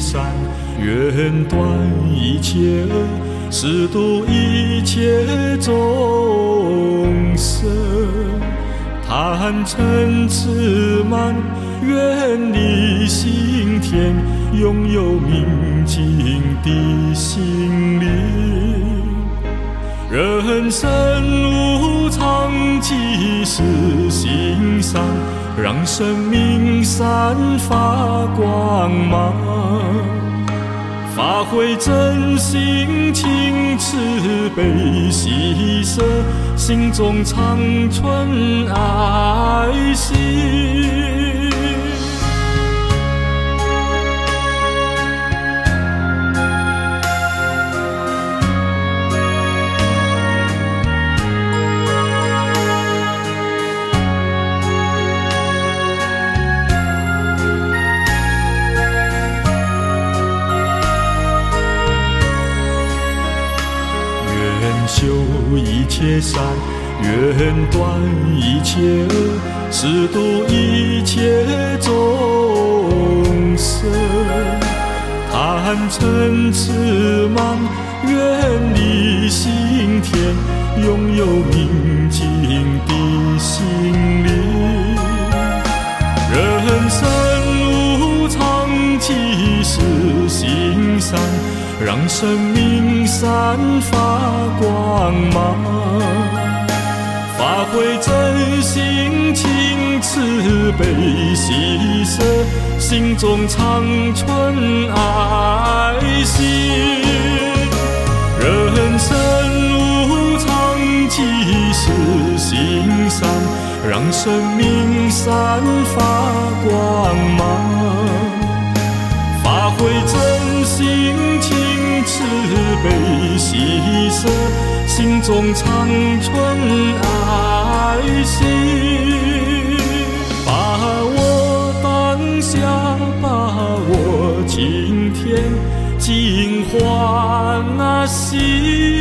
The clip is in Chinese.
善，愿断一切恶，使度一切众生。贪嗔痴慢，远离心田，拥有明净的心灵。人生无常，即是心上，让生命散发光芒。发挥真心情，慈悲喜舍，心中常存爱心。修一切善，愿断一切恶，使度一切众生。贪嗔痴慢，远离心田，拥有明净的心灵。人生无常，即是心上，让生命散发光芒。发挥真心情，慈悲喜舍，心中常存爱心。人生无常，即是心上，让生命散发光芒。发挥真心情，慈悲喜舍，心中常存爱心。把握当下，把握今天，尽欢喜。